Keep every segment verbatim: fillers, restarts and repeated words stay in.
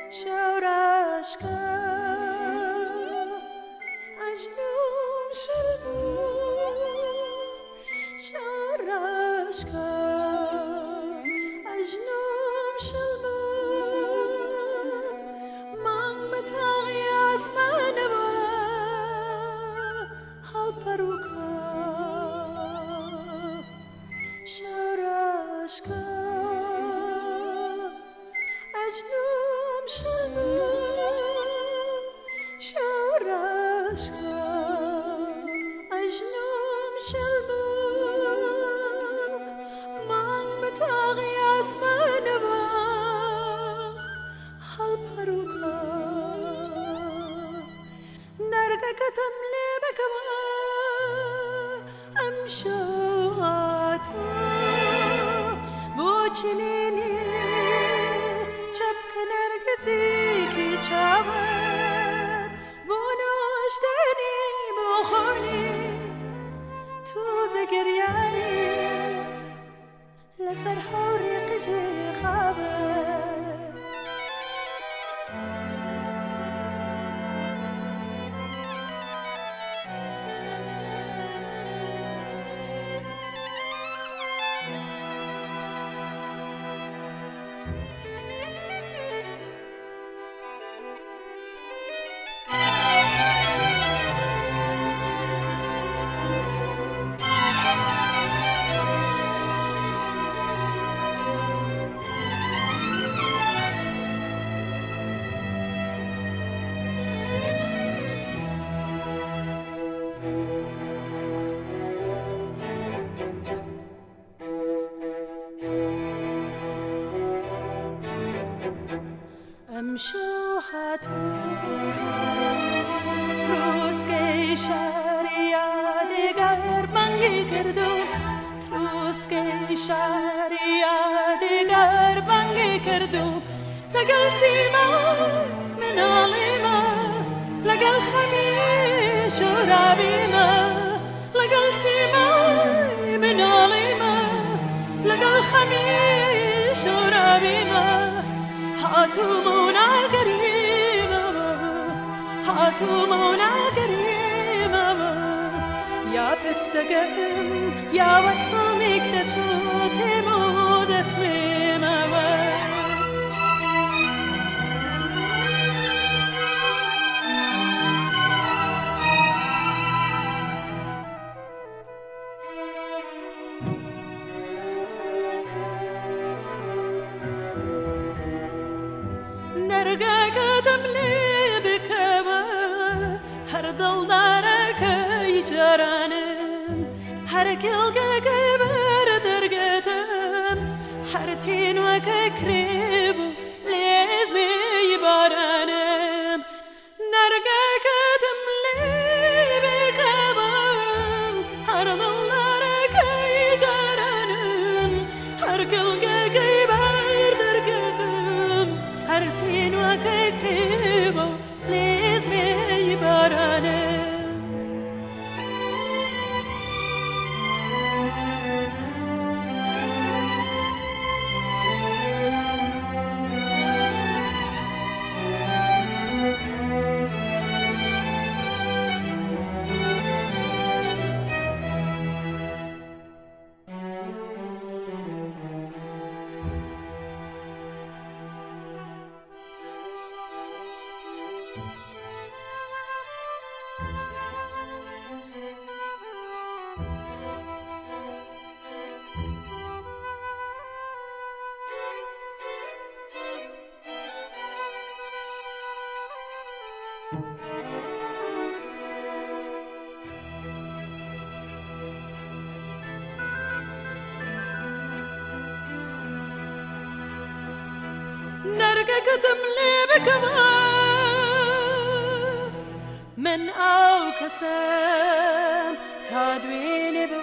شورشکا اجنوم شلبو شورشکا اجنوم شلبو من بتاغي اسمانه با حال پروکا شورشکا اجنوم شلبو شورشکا اجنوم شلبو من بتاغي اسمانه با حال پروکا درگکتم لبکما امشاتو بوچنینی چپک نرگزی کی چاود بوناشتنی بخونی تو زگریانی لسر حوری قجی خوابه امشوهاتو تروسکه شریا دیگر بنگی کردو تروسکه شریا دیگر بنگی کردو لگل سیما منالیما لگل خمیش و رابیما لگل سیما منالیما لگل خمیش و رابیما هاتو مونا قريبة هاتو مونا قريبة يا بتقم يا وكم اكتسوت مودة ميمة درگاکتم لبکما هر دل دارک یجرانم هر کلگه بر درگتم هر تین و کریبو لیز می بارانم درگاکتم لبکما هر دل دارک یجرانم هر کلگه بر درگتم هر تین و کریبو لیز می بارانم درگکتم لبکما من او کسم تا دوینه بو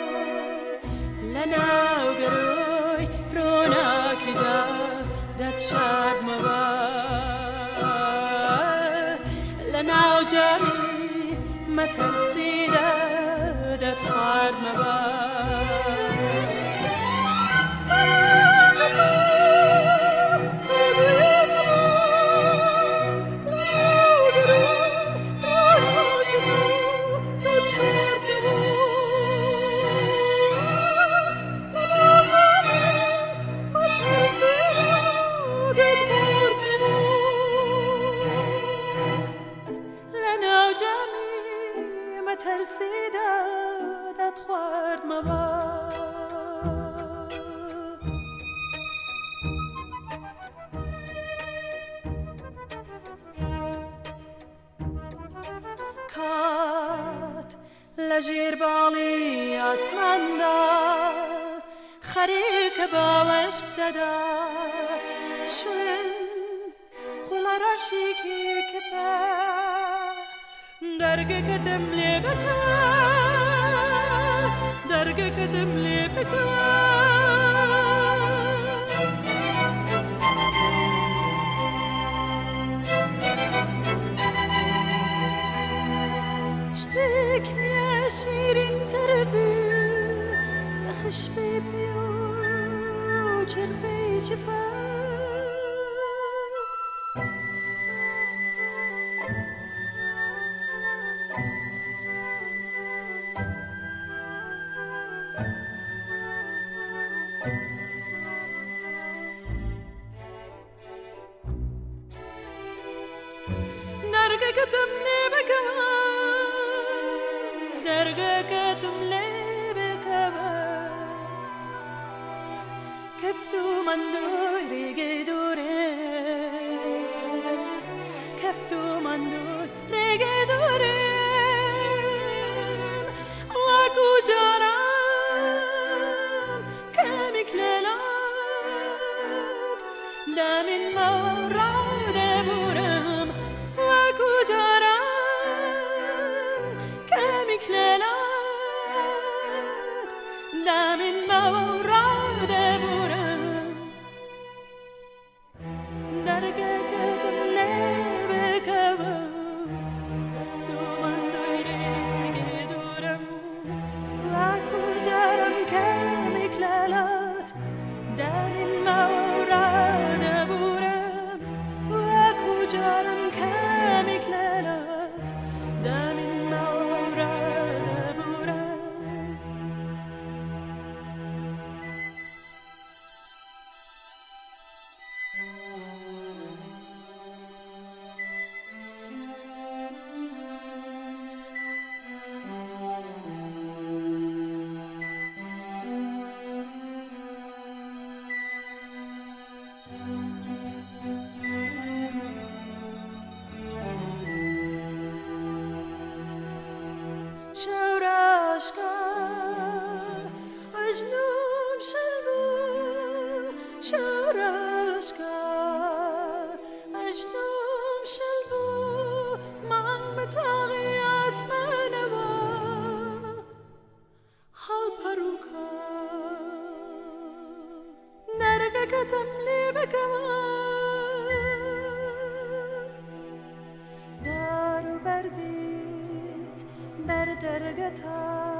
لناو گروی رونا کدا دت شاد موا لناو جاری مترسیده دت خار موا لجیر بالی آسماندا خریک باوش دادا شون خلا راشیکی که با درگه کدم لی بکا درگه کدم لی بکا شتکنی شیرین تربی نخش بیو چربی چپا درگه کدم لی بکا درگه کدم لی بکا کفتو من دوری گدوره کفتو من دوری گدوره واکو جاران کمیک للات دامین مورد بورم واکو جاران کمیک للات دامین مورد بورم درگه کدم لی بکا کفتو من دوری گدورم واکو جاران کمیک للات دامین مورد بورم واکو جاران کمیک للات دامین مورد بورم شوراشکا اجنوم شلبو شوراشکا اجنوم شلبو من بتاغی آسمان با حال پروکا درگه کدم لی بکا دارو بردی بر درگه تا